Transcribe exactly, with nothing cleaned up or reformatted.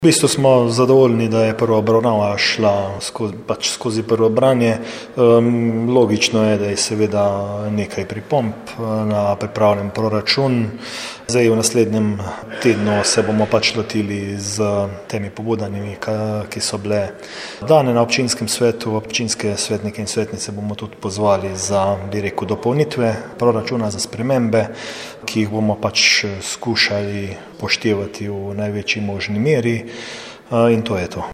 V bistvu smo zadovoljni, da je prva obravnava šla skozi, pač skozi prvo branje. Um, logično je, da je seveda nekaj pripomb na pripravljen proračun. Zdaj v naslednjem tednu se bomo pač lotili z temi pobudami, ki so bile dane na občinskem svetu. Občinske svetnike in svetnice bomo tudi pozvali za, bi rekel, dopolnitve proračuna, za spremembe, ki jih bomo pač skušali poštevati v največji možni meri. In to je to.